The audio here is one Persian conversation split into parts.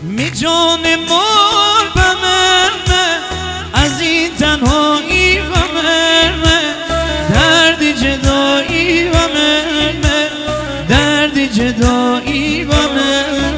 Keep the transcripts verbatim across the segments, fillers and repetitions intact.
می جان مار بمرمه از این تنهایی بمرمه درد جدایی بمرمه درد جدایی بمرمه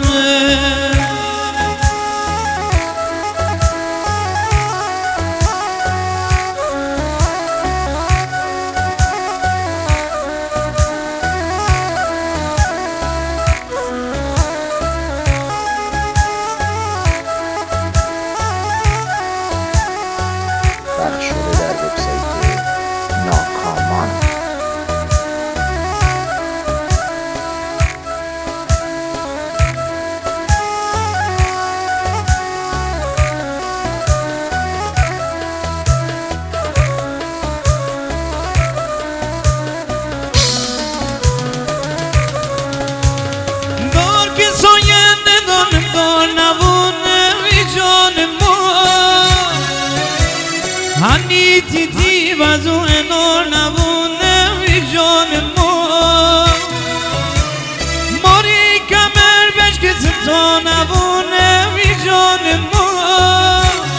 هنی تیتی بازو انور نبونه وی جان ما ماری کمر بش که ستا نبونه وی جان ما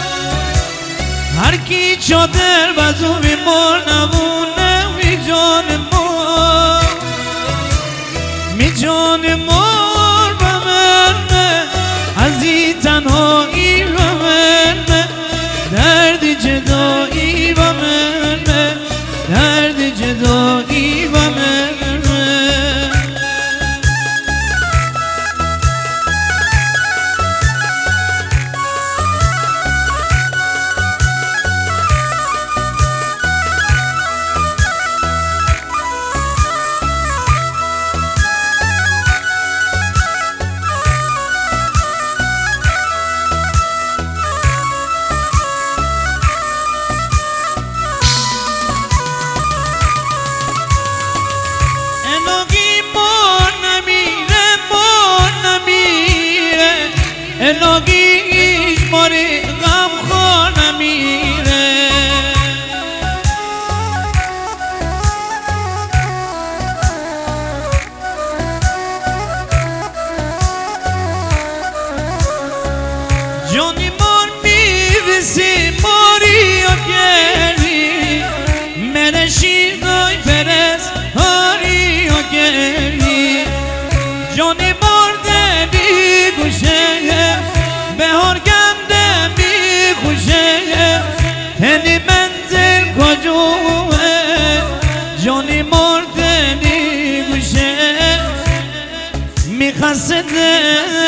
هر کی چادر بازو بی مار نبونه وی جان ما می جان مار بمرمه از این تنهایی بمرمه درد جدایی بمرمه درد جدایی بمرمه الهیش ماری غم خور نمیره جانی مار میویسی ماری و گری من شیر دای پرس هاری و گری جانی مار دلی گوشه بهار گنده می خوشه تنی منزل کجوه جانی مردنی گوشه می خسته